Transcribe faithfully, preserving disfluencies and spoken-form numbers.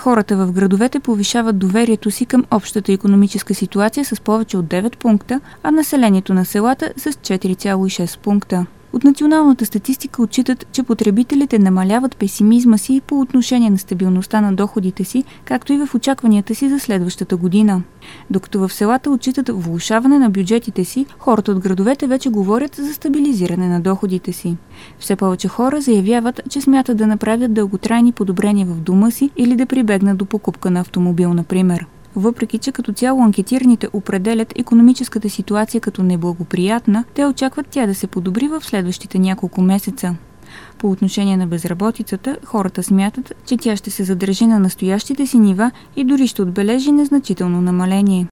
Хората в градовете повишават доверието си към общата икономическа ситуация с повече от девет пункта, а населението на селата с четири цяло и шест пункта. От националната статистика отчитат, че потребителите намаляват песимизма си по отношение на стабилността на доходите си, както и в очакванията си за следващата година. Докато в селата отчитат влошаване на бюджетите си, хората от градовете вече говорят за стабилизиране на доходите си. Все повече хора заявяват, че смятат да направят дълготрайни подобрения в дома си или да прибегнат до покупка на автомобил, например. Въпреки че като цяло анкетираните определят икономическата ситуация като неблагоприятна, те очакват тя да се подобри в следващите няколко месеца. По отношение на безработицата, хората смятат, че тя ще се задържи на настоящите си нива и дори ще отбележи незначително намаление.